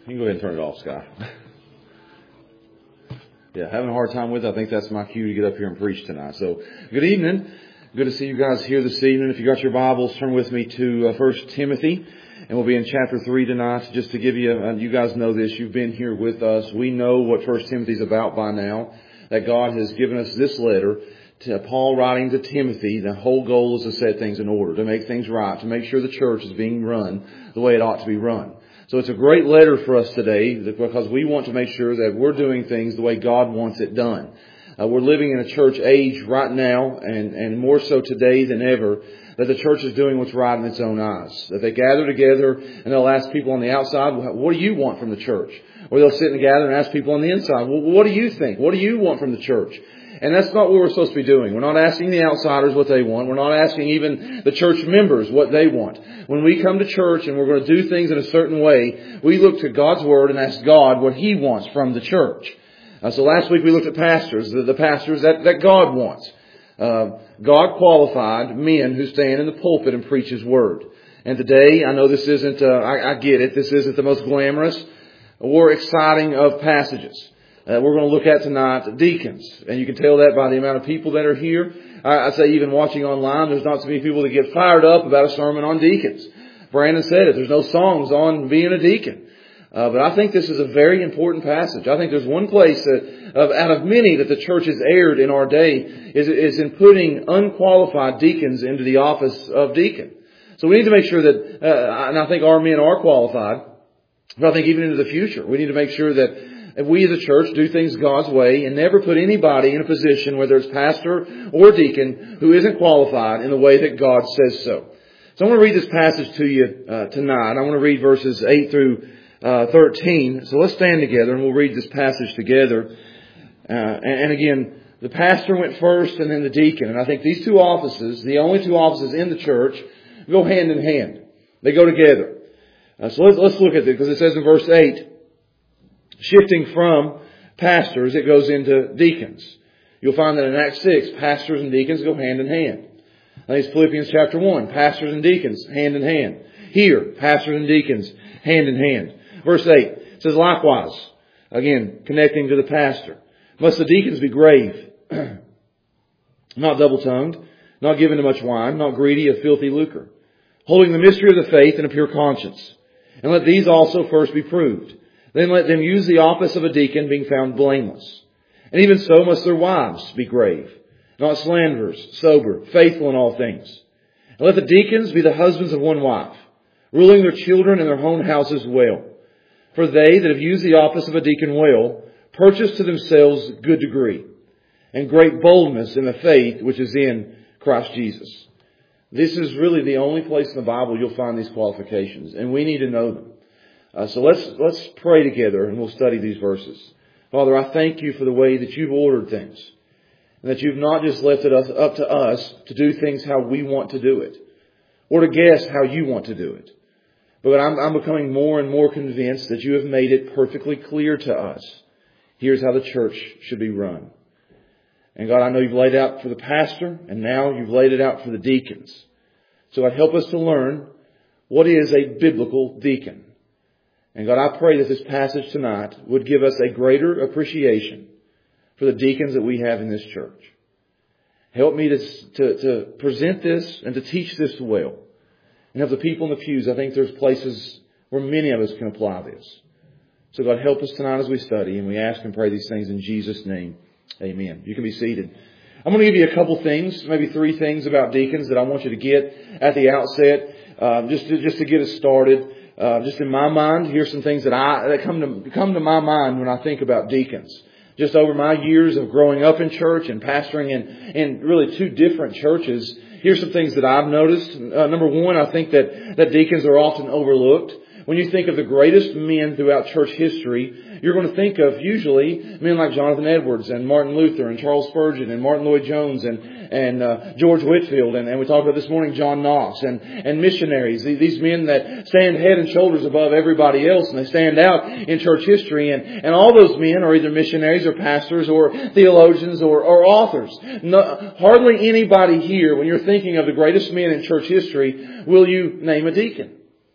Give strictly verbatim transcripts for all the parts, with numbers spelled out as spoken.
can go ahead and turn it off, Sky. Yeah, having a hard time with it. I think that's my cue to get up here and preach tonight. So, good evening. Good to see you guys here this evening. If you got your Bibles, turn with me to uh, First Timothy. And we'll be in chapter three tonight. Just to give you, uh, you guys know this. You've been here with us. We know what First Timothy is about by now. That God has given us this letter to Paul writing to Timothy. The whole goal is to set things in order, to make things right, to make sure the church is being run the way it ought to be run. So it's a great letter for us today because we want to make sure that we're doing things the way God wants it done. Uh, we're living in a church age right now, and, and more so today than ever, that the church is doing what's right in its own eyes. That they gather together and they'll ask people on the outside, what do you want from the church? Or they'll sit and gather and ask people on the inside, well, what do you think? What do you want from the church? And that's not what we're supposed to be doing. We're not asking the outsiders what they want. We're not asking even the church members what they want. When we come to church and we're going to do things in a certain way, we look to God's Word and ask God what He wants from the church. Uh, so last week we looked at pastors, the, the pastors that, that God wants. Uh, God qualified men who stand in the pulpit and preach His Word. And today, I know this isn't, uh, I, I get it, this isn't the most glamorous or exciting of passages. Uh, we're going to look at tonight deacons. And you can tell that by the amount of people that are here. I, I say even watching online, there's not so many people that get fired up about a sermon on deacons. Brandon said it. There's no songs on being a deacon. Uh, but I think this is a very important passage. I think there's one place that, of, out of many that the church has erred in our day is, is in putting unqualified deacons into the office of deacon. So we need to make sure that, uh, and I think our men are qualified, but I think even into the future, we need to make sure that if we as a church do things God's way and never put anybody in a position, whether it's pastor or deacon, who isn't qualified in the way that God says so. So I want to read this passage to you uh, tonight. I want to read verses eight through uh, thirteen. So let's stand together and we'll read this passage together. Uh, and, and again, the pastor went first and then the deacon. And I think these two offices, the only two offices in the church, go hand in hand. They go together. Uh, so let's, let's look at it because it says in verse eight, shifting from pastors, it goes into deacons. You'll find that in Acts six, pastors and deacons go hand in hand. I think it's Philippians chapter one, pastors and deacons, hand in hand. Here, pastors and deacons, hand in hand. Verse eight says, likewise, again, connecting to the pastor, must the deacons be grave, not double-tongued, not given to much wine, not greedy of filthy lucre, holding the mystery of the faith in a pure conscience. And let these also first be proved. Then let them use the office of a deacon, being found blameless. And even so must their wives be grave, not slanderers, sober, faithful in all things. And let the deacons be the husbands of one wife, ruling their children and their own houses well. For they that have used the office of a deacon well, purchase to themselves good degree, and great boldness in the faith which is in Christ Jesus. This is really the only place in the Bible you'll find these qualifications, and we need to know them. Uh, so let's let's pray together and we'll study these verses. Father, I thank you for the way that you've ordered things. And that you've not just left it up to us to do things how we want to do it. Or to guess how you want to do it. But I'm, I'm becoming more and more convinced that you have made it perfectly clear to us. Here's how the church should be run. And God, I know you've laid out for the pastor and now you've laid it out for the deacons. So God, help us to learn what is a biblical deacon. And God, I pray that this passage tonight would give us a greater appreciation for the deacons that we have in this church. Help me to, to, to present this and to teach this well. And of the people in the pews, I think there's places where many of us can apply this. So God, help us tonight as we study, and we ask and pray these things in Jesus' name. Amen. You can be seated. I'm going to give you a couple things, maybe three things about deacons that I want you to get at the outset, uh, just to, just to get us started. Uh, just in my mind, here's some things that I that come to come to my mind when I think about deacons. Just over my years of growing up in church and pastoring in, in really two different churches, here's some things that I've noticed. Uh, number one, I think that, that deacons are often overlooked. When you think of the greatest men throughout church history, you're going to think of usually men like Jonathan Edwards and Martin Luther and Charles Spurgeon and Martin Lloyd-Jones and, and uh, George Whitefield. And, and we talked about this morning John Knox and, and missionaries. These men that stand head and shoulders above everybody else and they stand out in church history. And, and all those men are either missionaries or pastors or theologians or, or authors. No, hardly anybody here, when you're thinking of the greatest men in church history, will you name a deacon.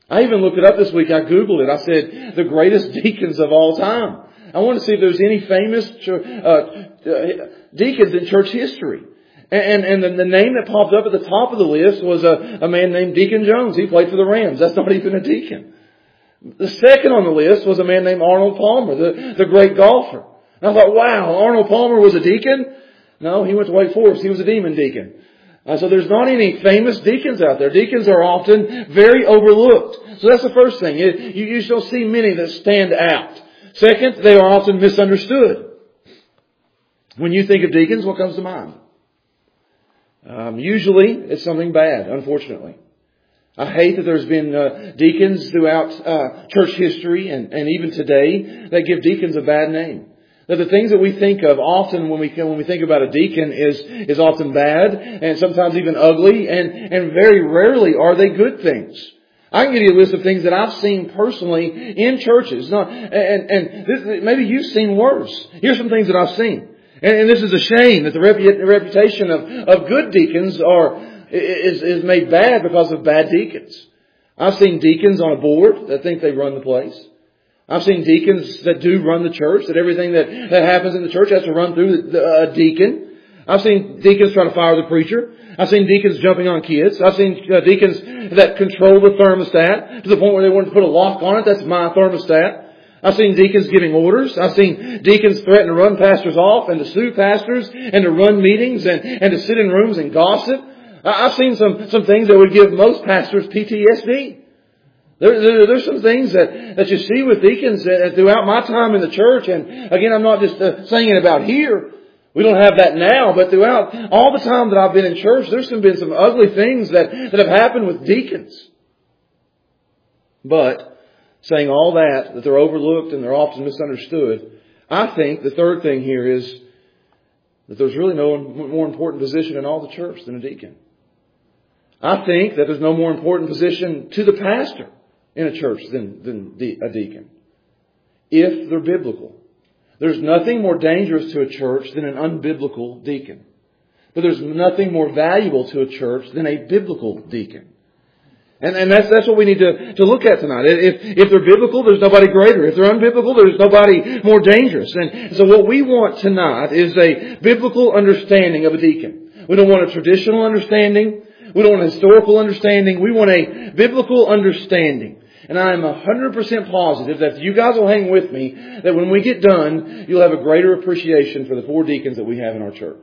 I even looked it up this week. I Googled it. I said, the greatest deacons of all time. I wanted to see if there was any famous uh, deacons in church history. And, and the, the name that popped up at the top of the list was a, a man named Deacon Jones. He played for the Rams. That's not even a deacon. The second on the list was a man named Arnold Palmer, the, the great golfer. And I thought, wow, Arnold Palmer was a deacon? No, he went to Wake Forest. He was a demon deacon. Uh, so there's not any famous deacons out there. Deacons are often very overlooked. So that's the first thing. It, you, you shall see many that stand out. Second, they are often misunderstood. When you think of deacons, what comes to mind? Um, usually, it's something bad, unfortunately. I hate that there's been uh, deacons throughout uh, church history and, and even today that give deacons a bad name. That the things that we think of often when we when we think about a deacon is is often bad and sometimes even ugly, and, and very rarely are they good things. I can give you a list of things that I've seen personally in churches. Now, and and this, maybe you've seen worse. Here's some things that I've seen. And, and this is a shame that the reputation of, of good deacons are is, is made bad because of bad deacons. I've seen deacons on a board that think they run the place. I've seen deacons that do run the church, that everything that, that happens in the church has to run through the, the, a deacon. I've seen deacons try to fire the preacher. I've seen deacons jumping on kids. I've seen uh, deacons that control the thermostat to the point where they want to put a lock on it. That's my thermostat. I've seen deacons giving orders. I've seen deacons threaten to run pastors off and to sue pastors and to run meetings and, and to sit in rooms and gossip. I've seen some, some things that would give most pastors P T S D. There, there, there's some things that, that you see with deacons throughout my time in the church. And again, I'm not just uh, saying it about here. We don't have that now. But throughout all the time that I've been in church, there's been some ugly things that, that have happened with deacons. But saying all that, that they're overlooked and they're often misunderstood, I think the third thing here is that there's really no more important position in all the church than a deacon. I think that there's no more important position to the pastor in a church than, than a deacon, if they're biblical. There's nothing more dangerous to a church than an unbiblical deacon. But there's nothing more valuable to a church than a biblical deacon. And, and that's, that's what we need to, to look at tonight. If, if they're biblical, there's nobody greater. If they're unbiblical, there's nobody more dangerous. And so what we want tonight is a biblical understanding of a deacon. We don't want a traditional understanding. We don't want a historical understanding. We want a biblical understanding. And I am one hundred percent positive that if you guys will hang with me, that when we get done, you'll have a greater appreciation for the four deacons that we have in our church.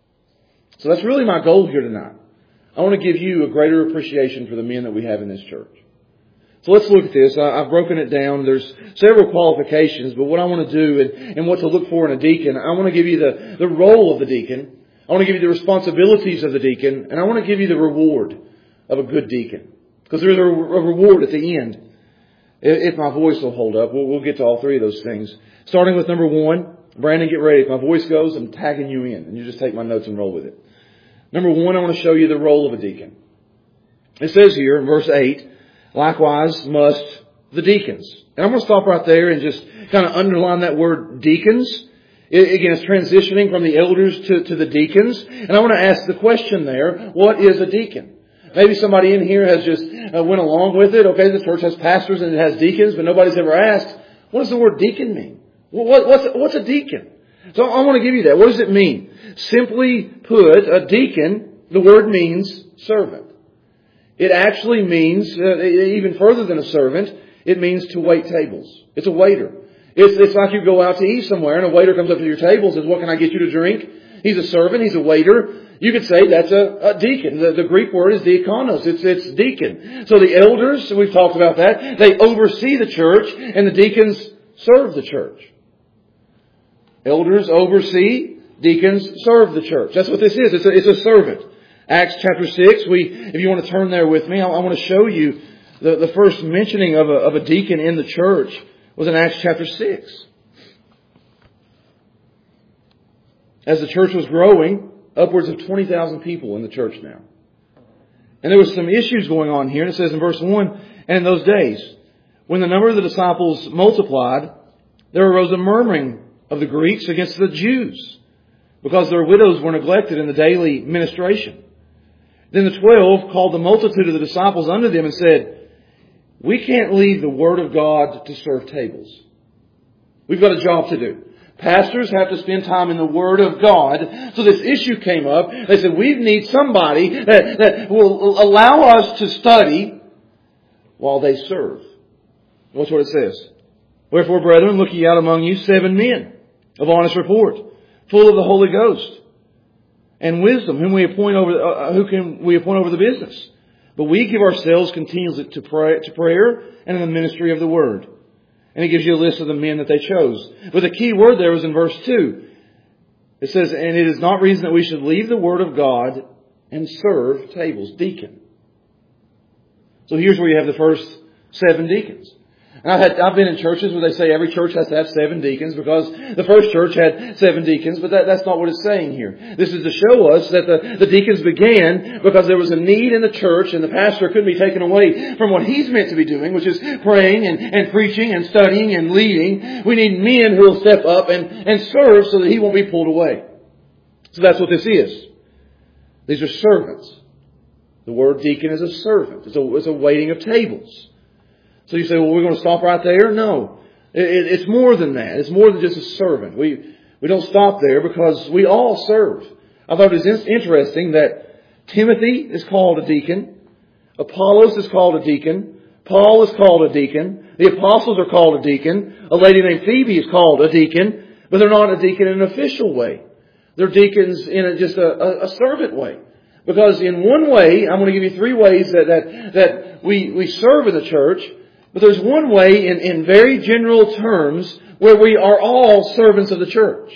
So that's really my goal here tonight. I want to give you a greater appreciation for the men that we have in this church. So let's look at this. I've broken it down. There's several qualifications, but what I want to do and, and what to look for in a deacon, I want to give you the, the role of the deacon. I want to give you the responsibilities of the deacon, and I want to give you the reward of a good deacon. Because there's a, a reward at the end. If my voice will hold up, we'll, we'll get to all three of those things. Starting with number one, Brandon, get ready. If my voice goes, I'm tagging you in, and you just take my notes and roll with it. Number one, I want to show you the role of a deacon. It says here in verse eight, likewise must the deacons. And I'm going to stop right there and just kind of underline that word deacons. It, again, it's transitioning from the elders to, to the deacons. And I want to ask the question there, what is a deacon? Maybe somebody in here has just uh, went along with it. Okay, the church has pastors and it has deacons, but nobody's ever asked, what does the word deacon mean? What, what's, what's a deacon? So I want to give you that. What does it mean? Simply put, a deacon, the word means servant. It actually means, uh, even further than a servant, it means to wait tables. It's a waiter. It's, it's like you go out to eat somewhere and a waiter comes up to your table and says, what can I get you to drink? He's a servant. He's a waiter. You could say that's a, a deacon. The, the Greek word is diakonos. It's, it's deacon. So the elders, we've talked about that, they oversee the church and the deacons serve the church. Elders oversee, deacons serve the church. That's what this is. It's a, it's a servant. Acts chapter six, we, if you want to turn there with me, I, I want to show you the, the first mentioning of a, of a deacon in the church was in Acts chapter six. As the church was growing, upwards of twenty thousand people in the church now. And there was some issues going on here. And it says in verse one, and in those days, when the number of the disciples multiplied, there arose a murmuring of the Greeks against the Jews, because their widows were neglected in the daily ministration. Then the twelve called the multitude of the disciples unto them and said, We can't leave the Word of God to serve tables. We've got a job to do. Pastors have to spend time in the Word of God. So this issue came up. They said, we need somebody that, that will allow us to study while they serve. Watch what it says. Wherefore, brethren, look ye out among you seven men of honest report, full of the Holy Ghost and wisdom, whom we appoint over, uh, who can we appoint over the business. But we give ourselves continually to pray, to prayer and in the ministry of the Word. And he gives you a list of the men that they chose. But the key word there was in verse two. It says, and it is not reason that we should leave the Word of God and serve tables. Deacon. So here's where you have the first seven deacons. And I've, had, I've been in churches where they say every church has to have seven deacons because the first church had seven deacons, but that, that's not what it's saying here. This is to show us that the, the deacons began because there was a need in the church and the pastor couldn't be taken away from what he's meant to be doing, which is praying and, and preaching and studying and leading. We need men who will step up and, and serve so that he won't be pulled away. So that's what this is. These are servants. The word deacon is a servant. It's a, it's a waiting of tables. So you say, well, we're going to stop right there? No. It, it, it's more than that. It's more than just a servant. We we don't stop there because we all serve. I thought it was interesting that Timothy is called a deacon. Apollos is called a deacon. Paul is called a deacon. The apostles are called a deacon. A lady named Phoebe is called a deacon. But they're not a deacon in an official way. They're deacons in a, just a, a, a servant way. Because in one way, I'm going to give you three ways that, that, that we, we serve in the church. But there's one way in, in very general terms where we are all servants of the church.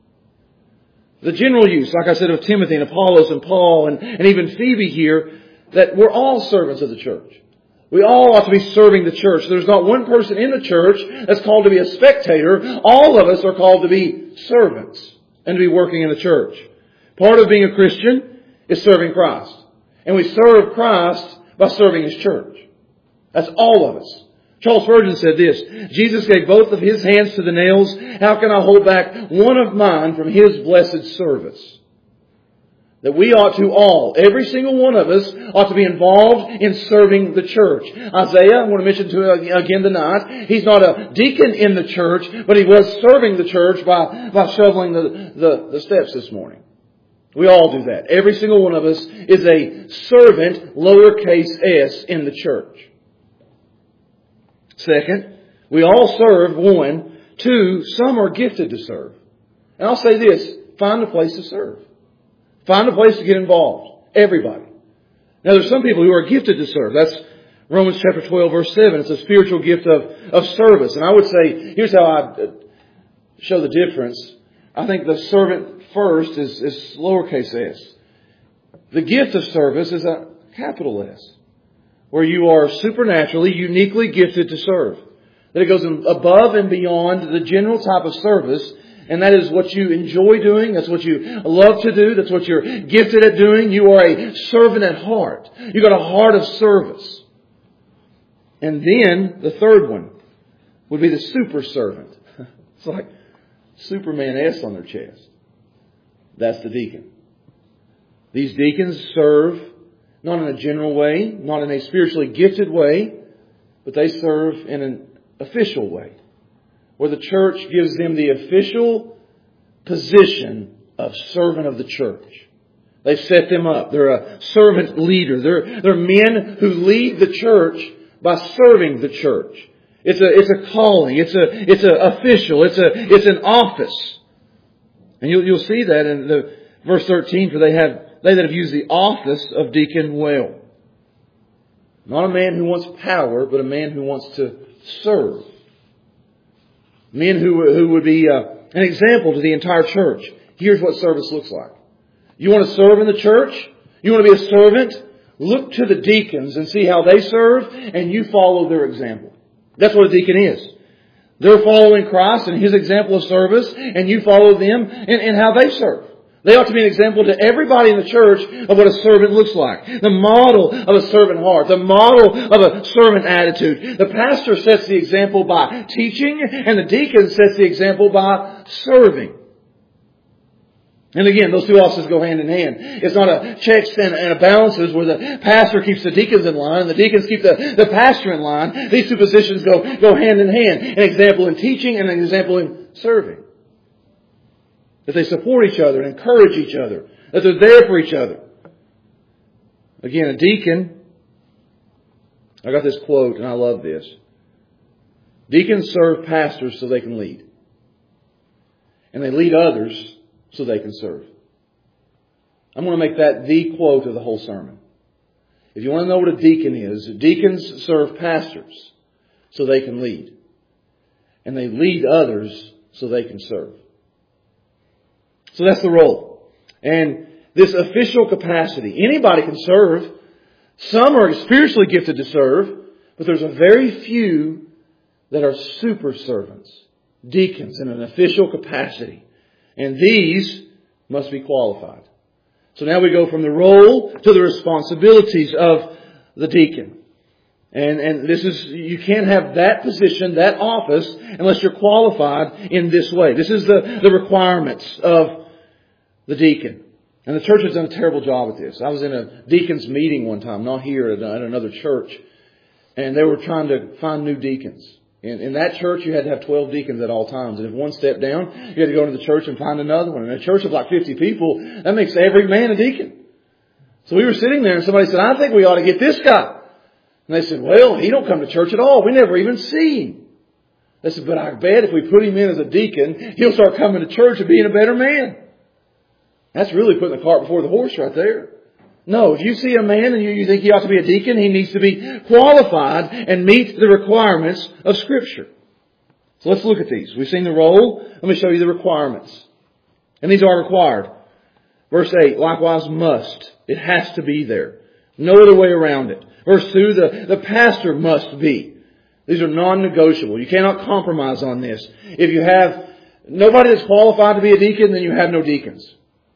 The general use, like I said, of Timothy and Apollos and Paul and, and even Phoebe here, that we're all servants of the church. We all ought to be serving the church. There's not one person in the church that's called to be a spectator. All of us are called to be servants and to be working in the church. Part of being a Christian is serving Christ. And we serve Christ by serving His church. That's all of us. Charles Spurgeon said this, Jesus gave both of His hands to the nails. How can I hold back one of mine from His blessed service? That we ought to all, every single one of us, ought to be involved in serving the church. Isaiah, I want to mention to again tonight, he's not a deacon in the church, but he was serving the church by, by shoveling the, the, the steps this morning. We all do that. Every single one of us is a servant, lowercase s, in the church. Second, we all serve, one. Two, some are gifted to serve. And I'll say this, find a place to serve. Find a place to get involved. Everybody. Now there's some people who are gifted to serve. That's Romans chapter twelve verse seven. It's a spiritual gift of, of service. And I would say, here's how I show the difference. I think the servant first is, is lowercase s. The gift of service is a capital S. Where you are supernaturally, uniquely gifted to serve. That it goes above and beyond the general type of service. And that is what you enjoy doing. That's what you love to do. That's what you're gifted at doing. You are a servant at heart. You've got a heart of service. And then the third one would be the super servant. It's like Superman S on their chest. That's the deacon. These deacons serve not in a general way, not in a spiritually gifted way, but they serve in an official way, where the church gives them the official position of servant of the church. They've set them up. They're a servant leader. They're, they're men who lead the church by serving the church. It's a, it's a calling. It's a, it's a official. It's a, it's an office. And you'll, you'll see that in the verse thirteen, for they have, they that have used the office of deacon well. Not a man who wants power, but a man who wants to serve. Men who, who would be uh, an example to the entire church. Here's what service looks like. You want to serve in the church? You want to be a servant? Look to the deacons and see how they serve, and you follow their example. That's what a deacon is. They're following Christ and His example of service, and you follow them in, in how they serve. They ought to be an example to everybody in the church of what a servant looks like. The model of a servant heart. The model of a servant attitude. The pastor sets the example by teaching, and the deacon sets the example by serving. And again, those two offices go hand in hand. It's not a checks and, and a balances where the pastor keeps the deacons in line and the deacons keep the, the pastor in line. These two positions go, go hand in hand. An example in teaching and an example in serving. That they support each other and encourage each other. That they're there for each other. Again, a deacon, I got this quote and I love this. Deacons serve pastors so they can lead. And they lead others so they can serve. I'm going to make that the quote of the whole sermon. If you want to know what a deacon is, deacons serve pastors so they can lead. And they lead others so they can serve. So that's the role. And this official capacity, anybody can serve. Some are spiritually gifted to serve, but there's a very few that are super servants, deacons in an official capacity. And these must be qualified. So now we go from the role to the responsibilities of the deacon. And, and this is, you can't have that position, that office, unless you're qualified in this way. This is the, the requirements of the deacon. And the church has done a terrible job at this. I was in a deacon's meeting one time, not here, at another church. And they were trying to find new deacons. In, in that church, you had to have twelve deacons at all times. And if one stepped down, you had to go into the church and find another one. In a church of like fifty people, that makes every man a deacon. So we were sitting there and somebody said, I think we ought to get this guy. And they said, well, he don't come to church at all. We never even see him. They said, but I bet if we put him in as a deacon, he'll start coming to church and being a better man. That's really putting the cart before the horse right there. No, if you see a man and you, you think he ought to be a deacon, he needs to be qualified and meet the requirements of Scripture. So let's look at these. We've seen the role. Let me show you the requirements. And these are required. Verse eight, likewise must. It has to be there. No other way around it. Verse two, the, the pastor must be. These are non-negotiable. You cannot compromise on this. If you have nobody that's qualified to be a deacon, then you have no deacons.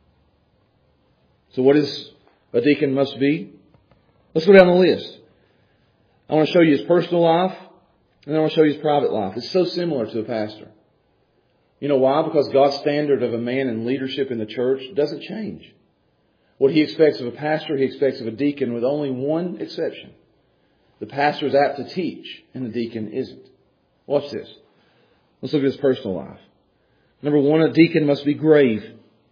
So what is a deacon must be? Let's go down the list. I want to show you his personal life, and then I want to show you his private life. It's so similar to a pastor. You know why? Because God's standard of a man in leadership in the church doesn't change. What He expects of a pastor, He expects of a deacon, with only one exception. The pastor is apt to teach, and the deacon isn't. Watch this. Let's look at his personal life. Number one, a deacon must be grave.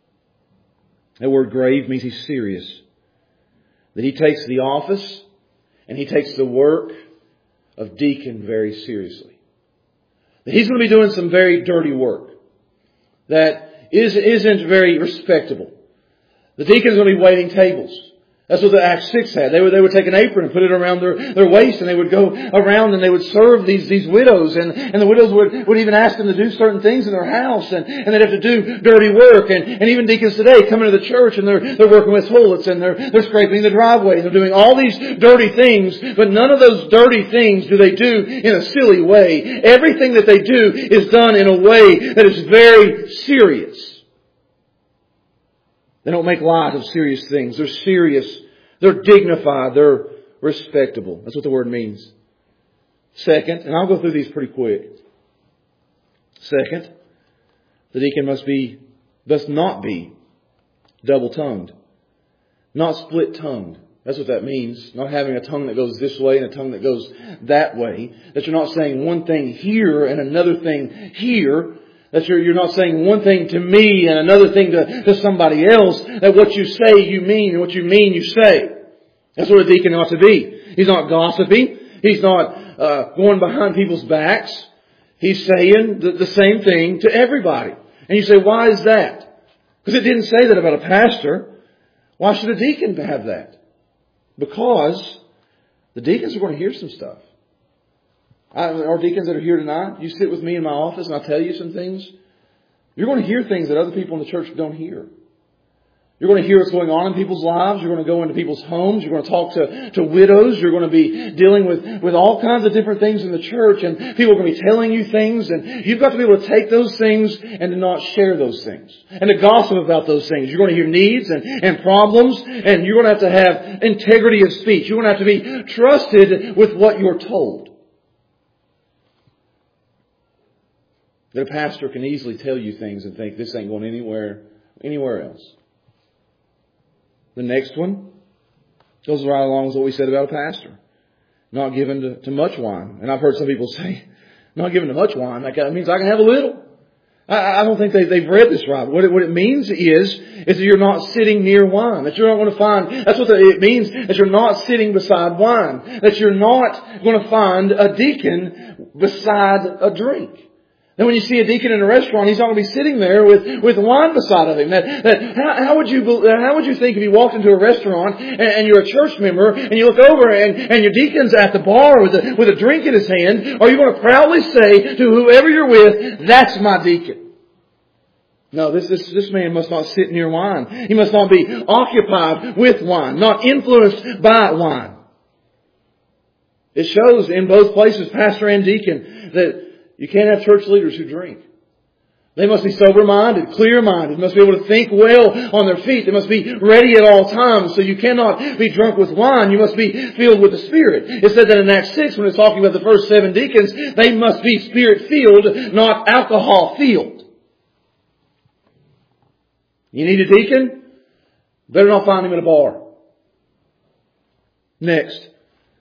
That word grave means he's serious. That he takes the office and he takes the work of deacon very seriously. That he's going to be doing some very dirty work that is, isn't very respectable. The deacon's going to be waiting tables. That's what the Acts six had. They would, they would take an apron and put it around their, their waist, and they would go around and they would serve these, these widows. And, and the widows would, would even ask them to do certain things in their house. And, and they'd have to do dirty work. And, and even deacons today come into the church and they're, they're working with toilets and they're, they're scraping the driveway. And they're doing all these dirty things. But none of those dirty things do they do in a silly way. Everything that they do is done in a way that is very serious. They don't make light of serious things. They're serious. They're dignified. They're respectable. That's what the word means. Second, and I'll go through these pretty quick. Second, the deacon must be, must not be double-tongued. Not split-tongued. That's what that means. Not having a tongue that goes this way and a tongue that goes that way. That you're not saying one thing here and another thing here. That you're, you're not saying one thing to me and another thing to, to somebody else. That what you say, you mean, and what you mean, you say. That's what a deacon ought to be. He's not gossiping. He's not uh, going behind people's backs. He's saying the, the same thing to everybody. And you say, why is that? Because it didn't say that about a pastor. Why should a deacon have that? Because the deacons are going to hear some stuff. I, our deacons that are here tonight, you sit with me in my office and I'll tell you some things. You're going to hear things that other people in the church don't hear. You're going to hear what's going on in people's lives. You're going to go into people's homes. You're going to talk to, to widows. You're going to be dealing with, with all kinds of different things in the church. And people are going to be telling you things. And you've got to be able to take those things and to not share those things. And to gossip about those things. You're going to hear needs and, and problems. And you're going to have to have integrity of speech. You're going to have to be trusted with what you're told. That a pastor can easily tell you things and think this ain't going anywhere anywhere else. The next one goes right along with what we said about a pastor. Not given to, to much wine. And I've heard some people say, not given to much wine, that means I can have a little. I, I don't think they, they've read this right. What it, what it means is, is that you're not sitting near wine. That you're not going to find, that's what the, it means, that you're not sitting beside wine. That you're not going to find a deacon beside a drink. Then when you see a deacon in a restaurant, he's not going to be sitting there with, with wine beside of him. That, that, how, how would you, how would you think if you walked into a restaurant and, and you're a church member and you look over and, and your deacon's at the bar with a, with a drink in his hand, are you going to proudly say to whoever you're with, that's my deacon? No, this, this, this man must not sit near wine. He must not be occupied with wine, not influenced by wine. It shows in both places, pastor and deacon, that you can't have church leaders who drink. They must be sober-minded, clear-minded. They must be able to think well on their feet. They must be ready at all times. So you cannot be drunk with wine. You must be filled with the Spirit. It said that in Acts six, when it's talking about the first seven deacons, they must be Spirit-filled, not alcohol-filled. You need a deacon? Better not find him in a bar. Next.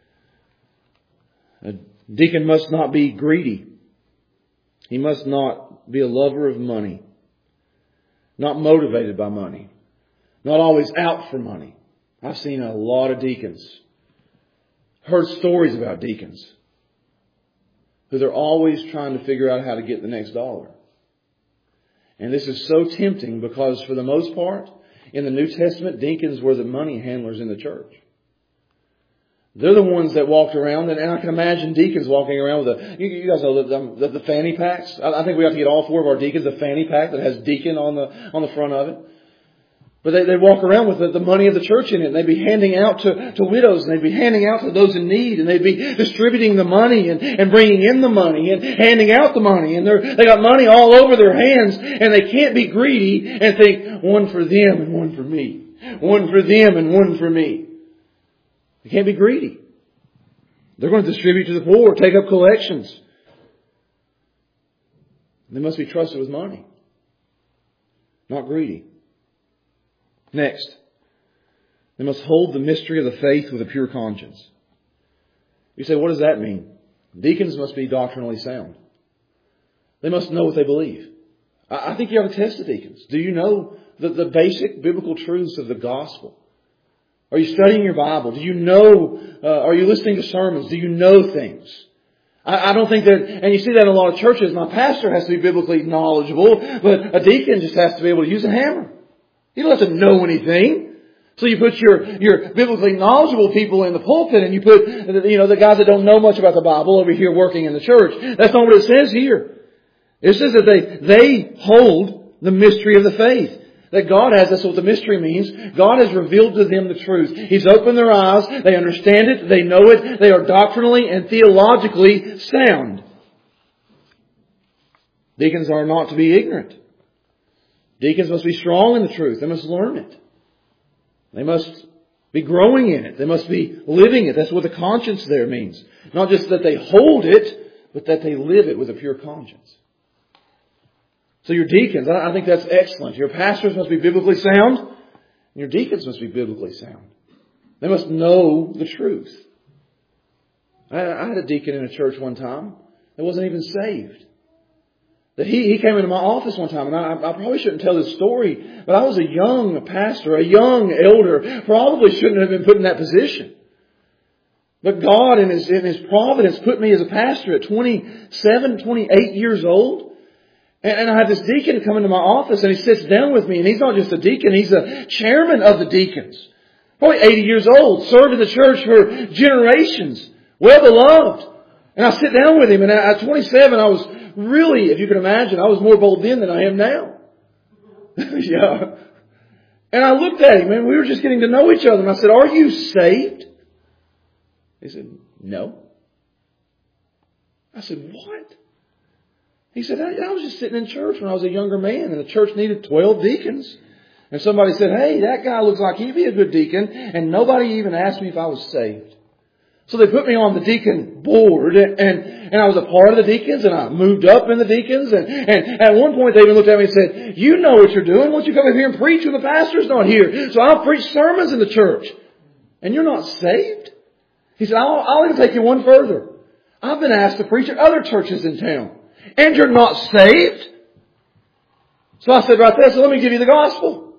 A deacon must not be greedy. He must not be a lover of money. Not motivated by money. Not always out for money. I've seen a lot of deacons. Heard stories about deacons. Who they're always trying to figure out how to get the next dollar. And this is so tempting because for the most part, in the New Testament, deacons were the money handlers in the church. They're the ones that walked around, and I can imagine deacons walking around with a, you, you guys know the, the, the fanny packs. I, I think we have to get all four of our deacons a fanny pack that has deacon on the, on the front of it. But they, they'd walk around with the, the money of the church in it, and they'd be handing out to, to widows, and they'd be handing out to those in need, and they'd be distributing the money and, and bringing in the money and handing out the money. And they're, they got money all over their hands, and they can't be greedy and think, one for them and one for me. One for them and one for me. They can't be greedy. They're going to distribute to the poor, take up collections. They must be trusted with money. Not greedy. Next, they must hold the mystery of the faith with a pure conscience. You say, what does that mean? Deacons must be doctrinally sound. They must know what they believe. I think you ought to test the deacons. Do you know the, the basic biblical truths of the gospel? Are you studying your Bible? Do you know, uh, are you listening to sermons? Do you know things? I, I don't think that, and you see that in a lot of churches, my pastor has to be biblically knowledgeable, but a deacon just has to be able to use a hammer. He doesn't know anything. So you put your, your biblically knowledgeable people in the pulpit and you put, you know, the guys that don't know much about the Bible over here working in the church. That's not what it says here. It says that they, they hold the mystery of the faith. That God has, that's what the mystery means. God has revealed to them the truth. He's opened their eyes. They understand it. They know it. They are doctrinally and theologically sound. Deacons are not to be ignorant. Deacons must be strong in the truth. They must learn it. They must be growing in it. They must be living it. That's what the conscience there means. Not just that they hold it, but that they live it with a pure conscience. So your deacons, I think that's excellent. Your pastors must be biblically sound. And your deacons must be biblically sound. They must know the truth. I, I had a deacon in a church one time that wasn't even saved. That he, he came into my office one time, and I, I probably shouldn't tell this story, but I was a young pastor, a young elder, probably shouldn't have been put in that position. But God in His, in His providence put me as a pastor at twenty-seven, twenty-eight years old. And I had this deacon come into my office and he sits down with me, and he's not just a deacon, he's a chairman of the deacons. Probably eighty years old, served in the church for generations, well beloved. And I sit down with him, and at twenty-seven I was really, if you can imagine, I was more bold then than I am now. Yeah. And I looked at him, and we were just getting to know each other, and I said, "Are you saved?" He said, "No." I said, "What?" He said, I was just sitting in church when I was a younger man, and the church needed twelve deacons. And somebody said, "Hey, that guy looks like he'd be a good deacon." And nobody even asked me if I was saved. So they put me on the deacon board, and, and I was a part of the deacons, and I moved up in the deacons, and, and at one point they even looked at me and said, you know what you're doing. Why don't you come up here and preach when the pastor's not here? So I'll preach sermons in the church. And you're not saved? He said, I'll, I'll even take you one further. I've been asked to preach at other churches in town. And you're not saved? So I said right there, so let me give you the gospel.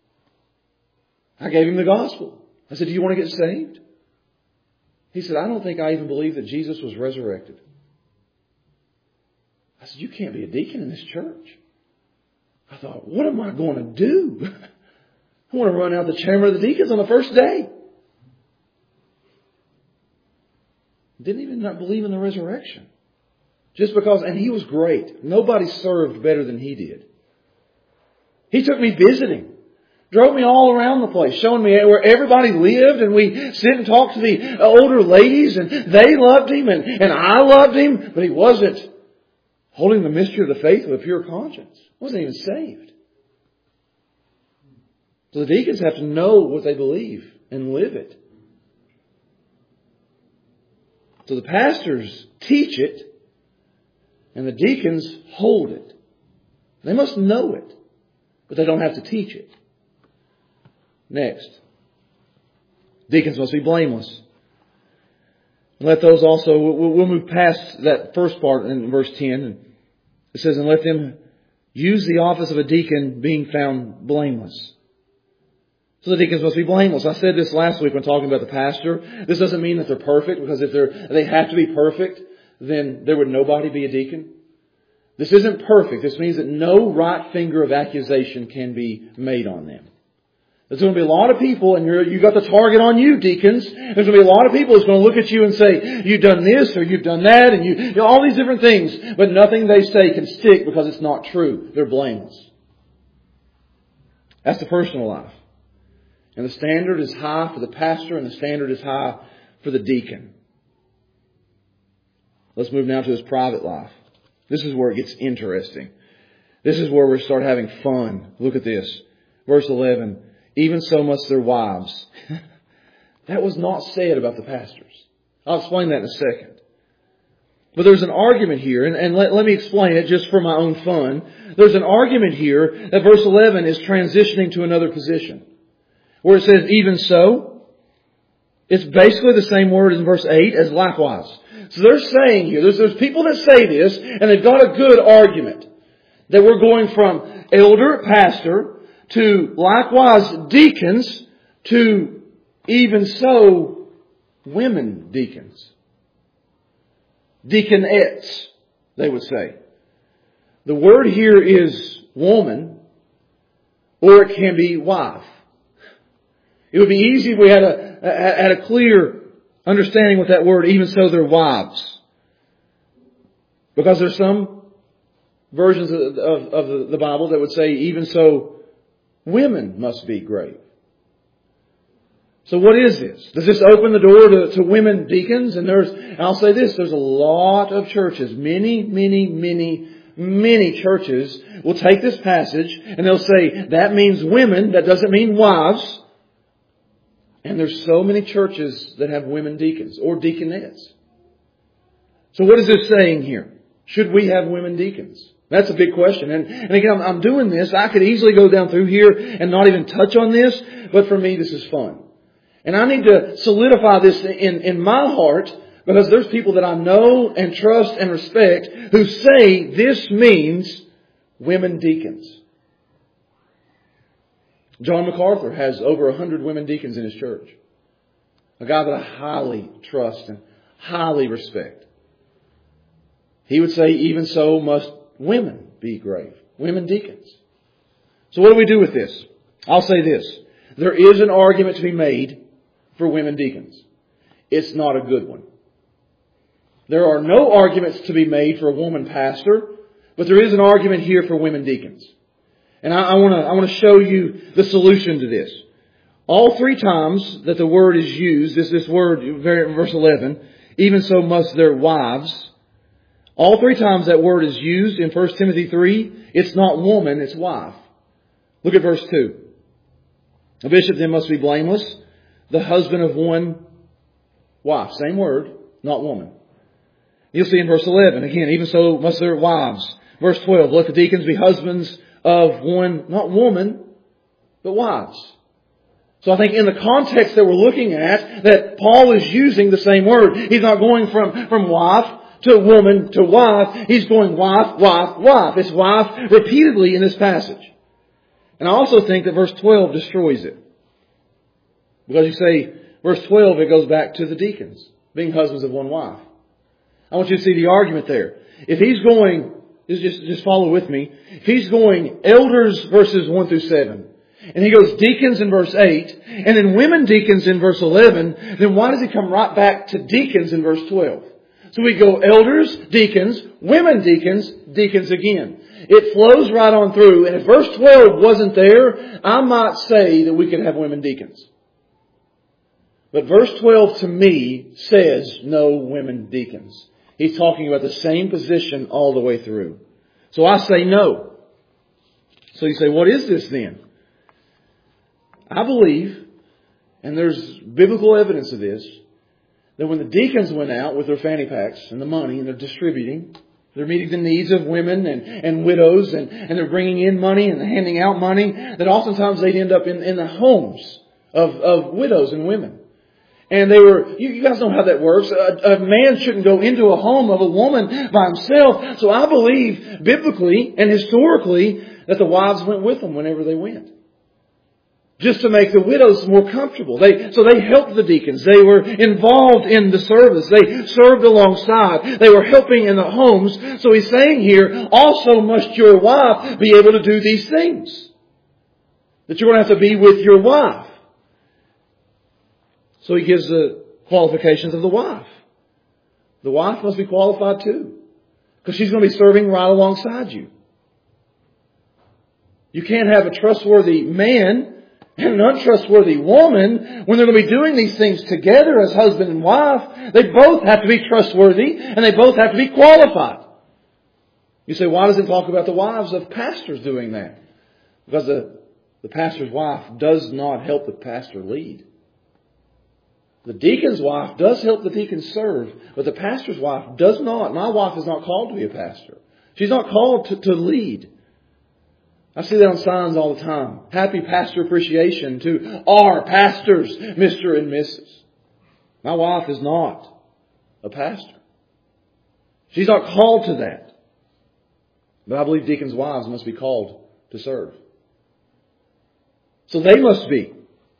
I gave him the gospel. I said, do you want to get saved? He said, I don't think I even believe that Jesus was resurrected. I said, you can't be a deacon in this church. I thought, what am I going to do? I want to run out the chamber of the deacons on the first day. Didn't even not believe in the resurrection. Just because, and he was great. Nobody served better than he did. He took me visiting. Drove me all around the place, showing me where everybody lived, and we sit and talk to the older ladies, and they loved him, and, and I loved him, but he wasn't holding the mystery of the faith with a pure conscience. He wasn't even saved. So the deacons have to know what they believe and live it. So the pastors teach it, and the deacons hold it. They must know it, but they don't have to teach it. Next, deacons must be blameless. And let those also, we'll move past that first part in verse ten. It says, and let them use the office of a deacon being found blameless. So the deacons must be blameless. I said this last week when talking about the pastor. This doesn't mean that they're perfect, because if they're, they have to be perfect, then there would nobody be a deacon. This isn't perfect. This means that no right finger of accusation can be made on them. There's going to be a lot of people, and you're, you got the target on you, deacons. There's going to be a lot of people who's going to look at you and say, you've done this or you've done that, and you, you know, all these different things. But nothing they say can stick because it's not true. They're blameless. That's the personal life. And the standard is high for the pastor, and the standard is high for the deacon. Let's move now to his private life. This is where it gets interesting. This is where we start having fun. Look at this. Verse eleven. Even so must their wives. That was not said about the pastors. I'll explain that in a second. But there's an argument here, and, and let, let me explain it just for my own fun. There's an argument here that verse eleven is transitioning to another position. Where it says, even so, it's basically the same word in verse eight as likewise. So they're saying here, there's, there's people that say this, and they've got a good argument. That we're going from elder, pastor, to likewise deacons, to even so women deacons. Deaconettes, they would say. The word here is woman, or it can be wife. It would be easy if we had a, had a clear understanding with that word, even so they're wives. Because there's some versions of, of, of the Bible that would say, even so women must be grave. So what is this? Does this open the door to, to women deacons? And there's, and I'll say this, there's a lot of churches, many, many, many, many churches will take this passage and they'll say, that means women, that doesn't mean wives. And there's so many churches that have women deacons or deaconettes. So what is this saying here? Should we have women deacons? That's a big question. And, and again, I'm, I'm doing this. I could easily go down through here and not even touch on this. But for me, this is fun. And I need to solidify this in, in my heart, because there's people that I know and trust and respect who say this means women deacons. John MacArthur has over a hundred women deacons in his church. A guy that I highly trust and highly respect. He would say, even so must women be grave. Women deacons. So what do we do with this? I'll say this. There is an argument to be made for women deacons. It's not a good one. There are no arguments to be made for a woman pastor, but there is an argument here for women deacons. And I, I want to I want to show you the solution to this. All three times that the word is used, this, this word, verse eleven, even so must their wives. All three times that word is used in First Timothy three, it's not woman, it's wife. Look at verse two. A bishop then must be blameless, the husband of one Wife, same word, not woman. You'll see in verse eleven, again, even so must their wives. Verse twelve, let the deacons be husbands of one, not woman, but wives. So I think in the context that we're looking at, that Paul is using the same word. He's not going from, from wife to woman to wife. He's going wife, wife, wife. It's wife repeatedly in this passage. And I also think that verse twelve destroys it. Because you say, verse twelve, it goes back to the deacons, being husbands of one wife. I want you to see the argument there. If he's going, just, just follow with me. If he's going elders verses one through seven, and he goes deacons in verse eight, and then women deacons in verse eleven, then why does he come right back to deacons in verse twelve? So we go elders, deacons, women deacons, deacons again. It flows right on through, and if verse twelve wasn't there, I might say that we could have women deacons. But verse twelve to me says no women deacons. He's talking about the same position all the way through. So I say no. So you say, what is this then? I believe, and there's biblical evidence of this, that when the deacons went out with their fanny packs and the money and they're distributing, they're meeting the needs of women and, and widows and, and they're bringing in money and handing out money, that oftentimes they'd end up in, in the homes of, of widows and women. And they were, you, you guys know how that works. A, a man shouldn't go into a home of a woman by himself. So I believe biblically and historically that the wives went with them whenever they went. Just to make the widows more comfortable. They, so they helped the deacons. They were involved in the service. They served alongside. They were helping in the homes. So he's saying here, also must your wife be able to do these things. That you're going to have to be with your wife. So he gives the qualifications of the wife. The wife must be qualified too. Because she's going to be serving right alongside you. You can't have a trustworthy man and an untrustworthy woman when they're going to be doing these things together as husband and wife. They both have to be trustworthy and they both have to be qualified. You say, why does it talk about the wives of pastors doing that? Because the, the pastor's wife does not help the pastor lead. The deacon's wife does help the deacon serve, but the pastor's wife does not. My wife is not called to be a pastor. She's not called to, to lead. I see that on signs all the time. Happy pastor appreciation to our pastors, Mister and Missus My wife is not a pastor. She's not called to that. But I believe deacons' wives must be called to serve. So they must be.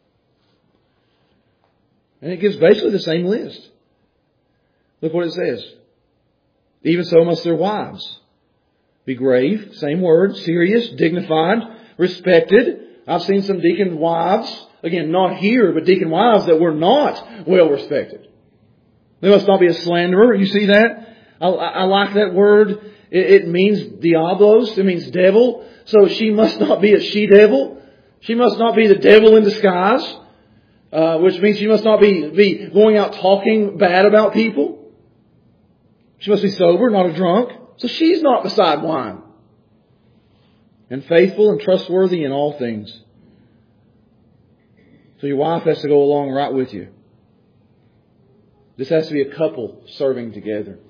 And it gives basically the same list. Look what it says. Even so must their wives be grave, same word, serious, dignified, respected. I've seen some deacon wives, again, not here, but deacon wives that were not well respected. They must not be a slanderer. You see that? I, I like that word. It, it means diablos. It means devil. So she must not be a she-devil. She must not be the devil in disguise. Uh, which means she must not be, be going out talking bad about people. She must be sober, not a drunk. So she's not beside wine. And faithful and trustworthy in all things. So your wife has to go along right with you. This has to be a couple serving together.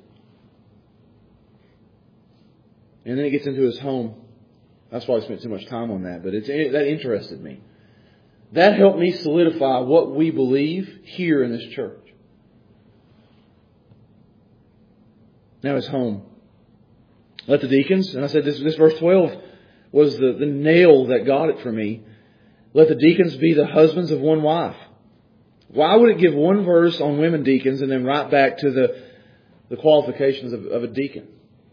And then he gets into his home. That's why I spent too much time on that. But it's, that interested me. That helped me solidify what we believe here in this church. Now his home. Let the deacons, and I said this, this verse twelve was the, the nail that got it for me. Let the deacons be the husbands of one wife. Why would it give one verse on women deacons and then right back to the, the qualifications of, of a deacon?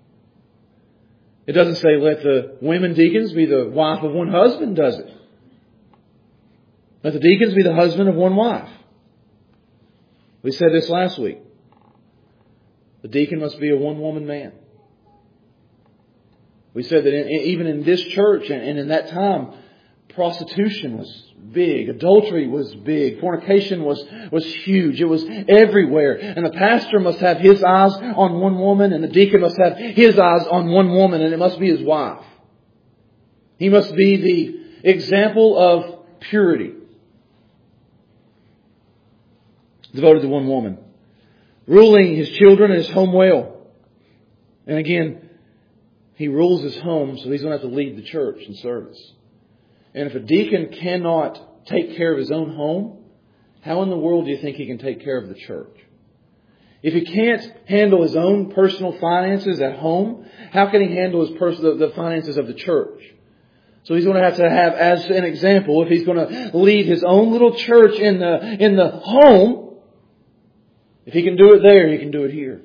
It doesn't say let the women deacons be the wife of one husband, does it? Let the deacons be the husband of one wife. We said this last week. The deacon must be a one-woman man. We said that in, even in this church and, and in that time, prostitution was big. Adultery was big. Fornication was, was huge. It was everywhere. And the pastor must have his eyes on one woman and the deacon must have his eyes on one woman, and it must be his wife. He must be the example of purity. Devoted to one woman. ruling his children and his home well. And again, he rules his home, so he's going to have to lead the church in service. And if a deacon cannot take care of his own home, how in the world do you think he can take care of the church? If he can't handle his own personal finances at home, how can he handle his pers- the, the finances of the church? So he's going to have to have, as an example, if he's going to lead his own little church in the in the home, if he can do it there, he can do it here.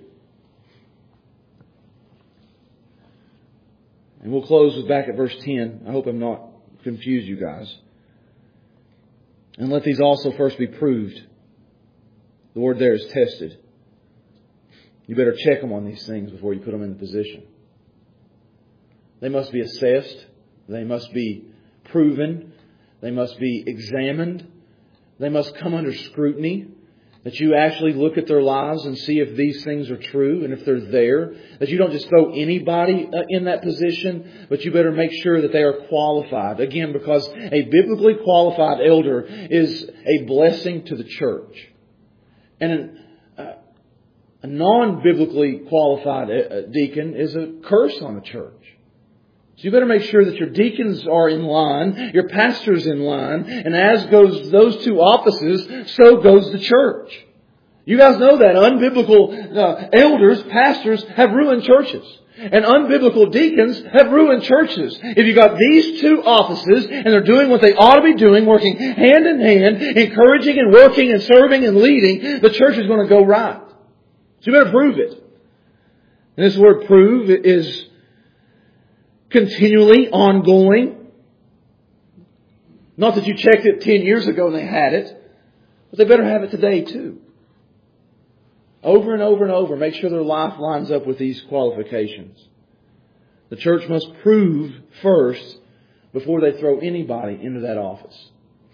And we'll close with back at verse ten. I hope I'm not confused you guys. And let these also first be proved. The word there is tested. You better check them on these things before you put them in the position. They must be assessed. They must be proven. They must be examined. They must come under scrutiny. That you actually look at their lives and see if these things are true and if they're there. That you don't just throw anybody in that position, but you better make sure that they are qualified. Again, because a biblically qualified elder is a blessing to the church. And an, uh, a non-biblically qualified deacon is a curse on the church. So you better make sure that your deacons are in line, your pastor's in line, and as goes those two offices, so goes the church. You guys know that. Unbiblical uh, elders, pastors, have ruined churches. And unbiblical deacons have ruined churches. If you've got these two offices, and they're doing what they ought to be doing, working hand in hand, encouraging and working and serving and leading, the church is going to go right. So you better prove it. And this word prove is continually, ongoing. Not that you checked it ten years ago and they had it, but they better have it today too. Over and over and over, make sure their life lines up with these qualifications. The church must prove first before they throw anybody into that office.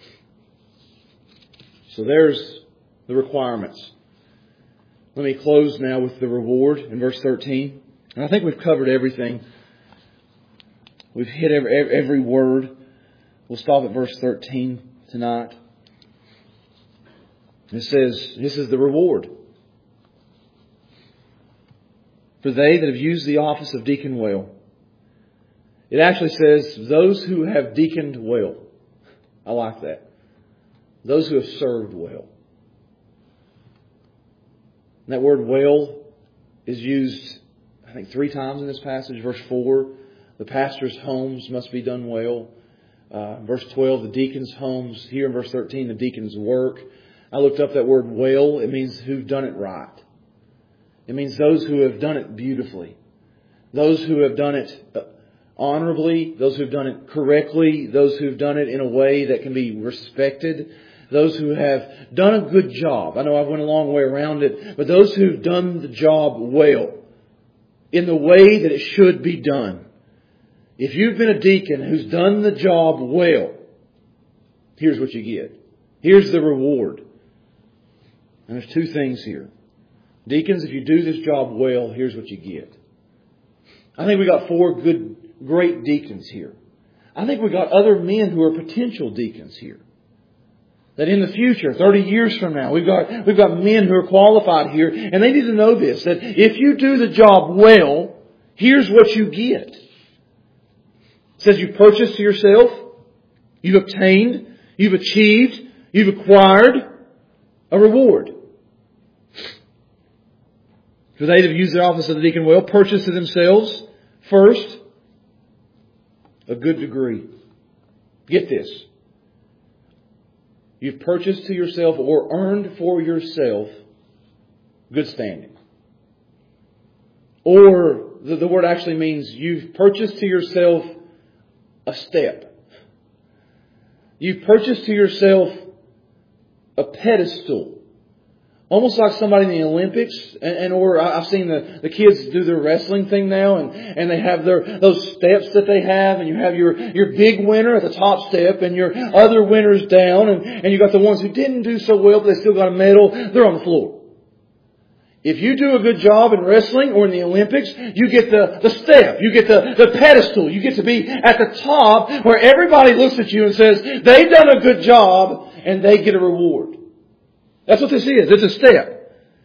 So there's the requirements. Let me close now with the reward in verse thirteen. And I think we've covered everything. We've hit every, every word. We'll stop at verse thirteen tonight. It says, this is the reward. For they that have used the office of deacon well. It actually says, those who have deaconed well. I like that. Those who have served well. And that word well is used, I think, three times in this passage. Verse four, the pastor's homes must be done well. Uh, verse twelve, the deacon's homes. Here in verse thirteen, the deacon's work. I looked up that word well. It means who've done it right. It means those who have done it beautifully. Those who have done it honorably. Those who have done it correctly. Those who have done it in a way that can be respected. Those who have done a good job. I know I went a long way around it. But those who've done the job well. In the way that it should be done. If you've been a deacon who's done the job well, here's what you get. Here's the reward. And there's two things here. Deacons, if you do this job well, here's what you get. I think we got four good, great deacons here. I think we got other men who are potential deacons here. That in the future, thirty years from now, we've got, we've got men who are qualified here, and they need to know this, that if you do the job well, here's what you get. It says you've purchased to yourself, you've obtained, you've achieved, you've acquired a reward. For they that have used the office of the deacon well, purchase to themselves, first, a good degree. Get this. You've purchased to yourself or earned for yourself good standing. Or the, the word actually means you've purchased to yourself a step. You've purchased to yourself a pedestal. Almost like somebody in the Olympics, and, and or I've seen the, the kids do their wrestling thing now, and, and they have their those steps that they have, and you have your, your big winner at the top step, and your other winners down, and, and you got the ones who didn't do so well, but they still got a medal. They're on the floor. If you do a good job in wrestling or in the Olympics, you get the, the step, you get the, the pedestal, you get to be at the top where everybody looks at you and says, they've done a good job, and they get a reward. That's what this is. It's a step.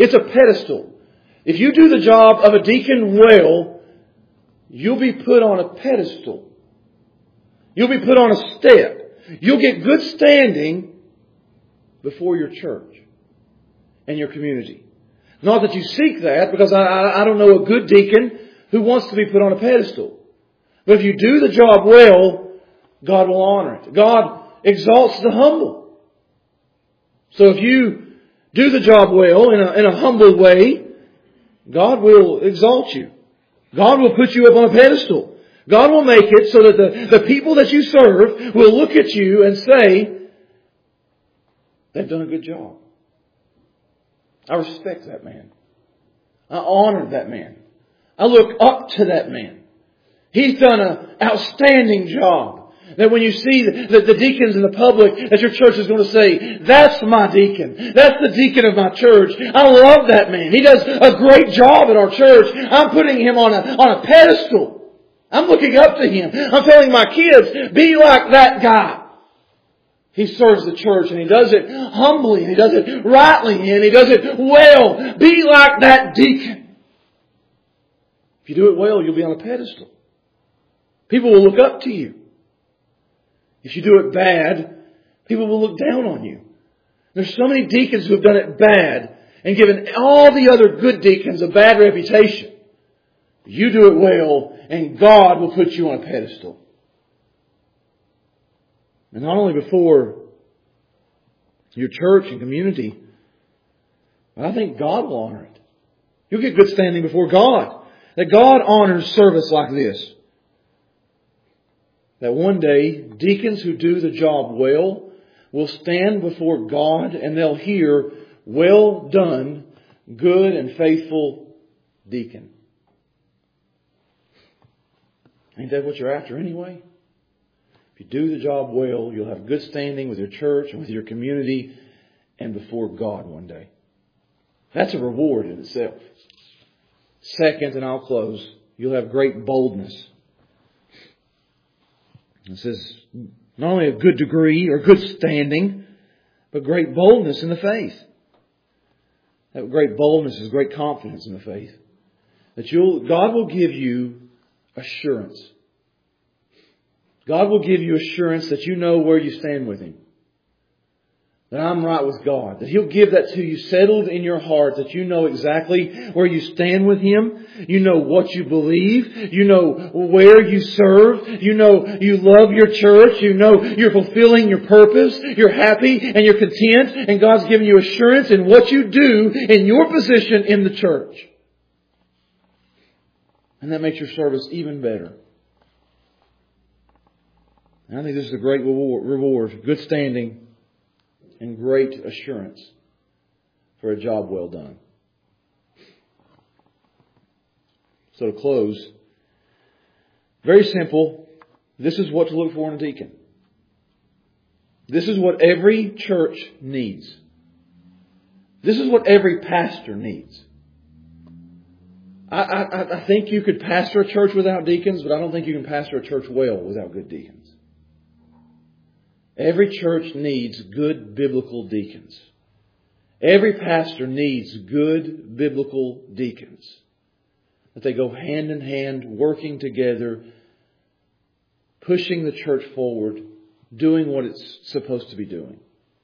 It's a pedestal. If you do the job of a deacon well, you'll be put on a pedestal. You'll be put on a step. You'll get good standing before your church and your community. Not that you seek that, because I, I, I don't know a good deacon who wants to be put on a pedestal. But if you do the job well, God will honor it. God exalts the humble. So if you do the job well in a, in a humble way, God will exalt you. God will put you up on a pedestal. God will make it so that the, the people that you serve will look at you and say, they've done a good job. I respect that man. I honor that man. I look up to that man. He's done an outstanding job. That when you see the, the deacons in the public, that your church is going to say, that's my deacon. That's the deacon of my church. I love that man. He does a great job at our church. I'm putting him on a, on a pedestal. I'm looking up to him. I'm telling my kids, be like that guy. He serves the church and he does it humbly and he does it rightly and he does it well. Be like that deacon. If you do it well, you'll be on a pedestal. People will look up to you. If you do it bad, people will look down on you. There's so many deacons who have done it bad and given all the other good deacons a bad reputation. You do it well and God will put you on a pedestal. And not only before your church and community, but I think God will honor it. You'll get good standing before God. That God honors service like this. That one day, deacons who do the job well will stand before God and they'll hear, well done, good and faithful deacon. Ain't that what you're after anyway? If you do the job well, you'll have good standing with your church and with your community and before God one day. That's a reward in itself. Second, and I'll close, you'll have great boldness. It says not only a good degree or good standing, but great boldness in the faith. That great boldness is great confidence in the faith. That you'll, God will give you assurance. God will give you assurance that you know where you stand with Him. That I'm right with God. That He'll give that to you settled in your heart. That you know exactly where you stand with Him. You know what you believe. You know where you serve. You know you love your church. You know you're fulfilling your purpose. You're happy and you're content. And God's given you assurance in what you do in your position in the church. And that makes your service even better. And I think this is a great reward. Good standing. And great assurance for a job well done. So to close, very simple. This is what to look for in a deacon. This is what every church needs. This is what every pastor needs. I, I, I think you could pastor a church without deacons, but I don't think you can pastor a church well without good deacons. Every church needs good biblical deacons. Every pastor needs good biblical deacons. That they go hand in hand, working together, pushing the church forward, doing what it's supposed to be doing.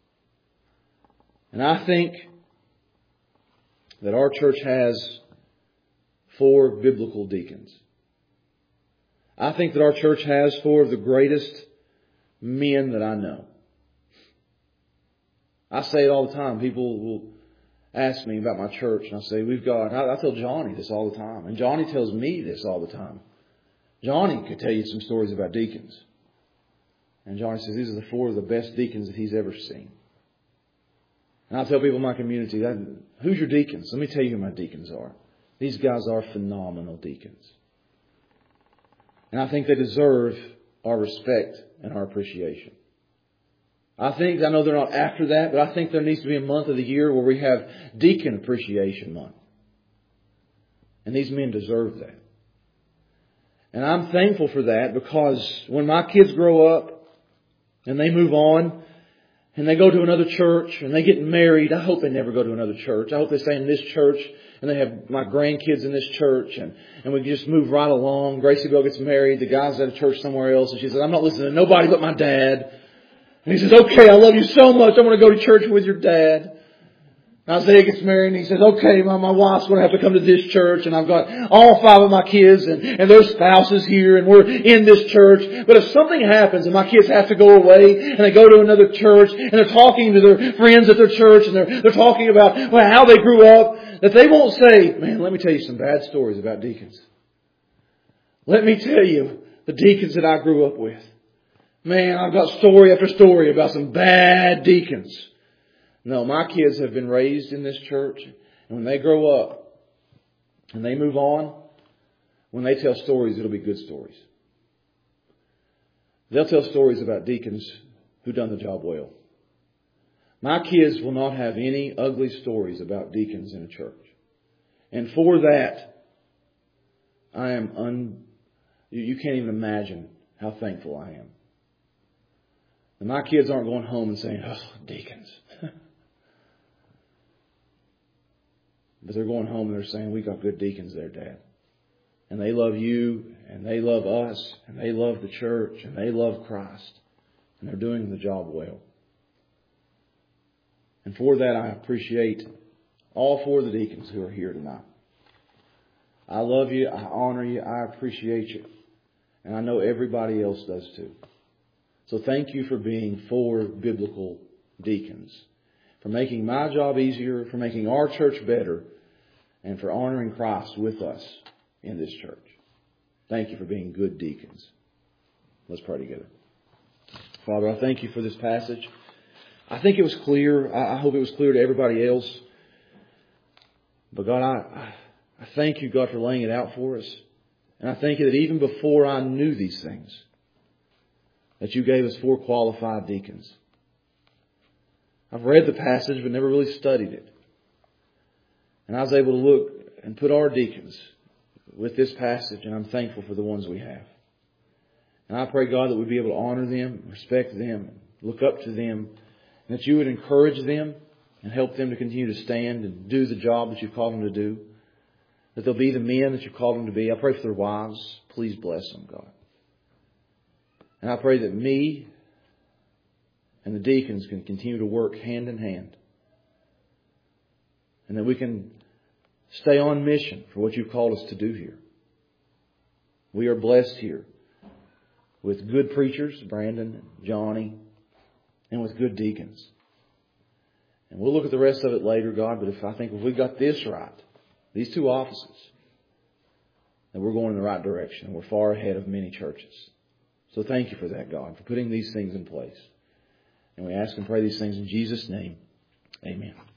And I think that our church has four biblical deacons. I think that our church has four of the greatest men that I know. I say it all the time. People will ask me about my church, and I say, we've got, I, I tell Johnny this all the time, and Johnny tells me this all the time. Johnny could tell you some stories about deacons. And Johnny says, these are the four of the best deacons that he's ever seen. And I tell people in my community, who's your deacons? Let me tell you who my deacons are. These guys are phenomenal deacons. And I think they deserve our respect and our appreciation. I think, I know they're not after that, but I think there needs to be a month of the year where we have Deacon Appreciation Month. And these men deserve that. And I'm thankful for that, because when my kids grow up and they move on and they go to another church and they get married. I hope they never go to another church. I hope they stay in this church and they have my grandkids in this church and, and we just move right along. Gracie Bell gets married. The guy's at a church somewhere else and she says, I'm not listening to nobody but my dad. And he says, okay, I love you so much. I want to go to church with your dad. Isaiah gets married and he says, okay, my, my wife's going to have to come to this church and I've got all five of my kids and, and their spouses here and we're in this church. But if something happens and my kids have to go away and they go to another church and they're talking to their friends at their church and they're, they're talking about well, how they grew up, that they won't say, man, let me tell you some bad stories about deacons. Let me tell you the deacons that I grew up with. Man, I've got story after story about some bad deacons. No, my kids have been raised in this church. And when they grow up and they move on, when they tell stories, it'll be good stories. They'll tell stories about deacons who done the job well. My kids will not have any ugly stories about deacons in a church. And for that, I am un... You can't even imagine how thankful I am. And my kids aren't going home and saying, oh, deacons. But they're going home and they're saying, we got good deacons there, Dad. And they love you, and they love us, and they love the church, and they love Christ. And they're doing the job well. And for that, I appreciate all four of the deacons who are here tonight. I love you, I honor you, I appreciate you. And I know everybody else does too. So thank you for being four biblical deacons. For making my job easier, for making our church better, and for honoring Christ with us in this church. Thank you for being good deacons. Let's pray together. Father, I thank you for this passage. I think it was clear. I hope it was clear to everybody else. But God, I, I thank you, God, for laying it out for us. And I thank you that even before I knew these things, that you gave us four qualified deacons. I've read the passage but never really studied it. And I was able to look and put our deacons with this passage, and I'm thankful for the ones we have. And I pray, God, that we'd be able to honor them, respect them, look up to them, and that you would encourage them and help them to continue to stand and do the job that you've called them to do. That they'll be the men that you've called them to be. I pray for their wives. Please bless them, God. And I pray that me and the deacons can continue to work hand in hand. And that we can stay on mission for what you've called us to do here. We are blessed here with good preachers, Brandon, Johnny, and with good deacons. And we'll look at the rest of it later, God, but if I think if we got this right, these two offices, then we're going in the right direction. We're far ahead of many churches. So thank you for that, God, for putting these things in place. And we ask and pray these things in Jesus' name. Amen.